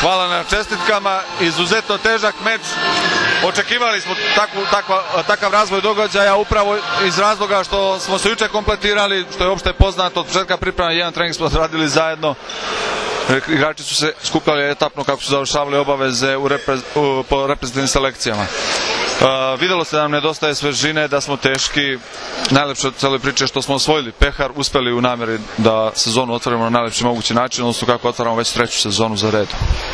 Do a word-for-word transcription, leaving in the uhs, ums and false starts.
Hvala na čestitkama, izuzetno težak meč. Očekivali smo takvu, takva, takav razvoj događaja upravo iz razloga što smo se juče kompletirali, što je uopšte poznato od početka priprema, jedan trening smo radili zajedno. Igrači su se skupljali etapno kako su završavali obaveze u repre, u, po reprezentativnim selekcijama. Uh, videlo se da nam nedostaje svežine, da smo teški. Najlepše od cele priče što smo osvojili pehar, uspeli u nameri da sezonu otvorimo na najlepši mogući način, odnosno kako otvaramo već treću sezonu za redom.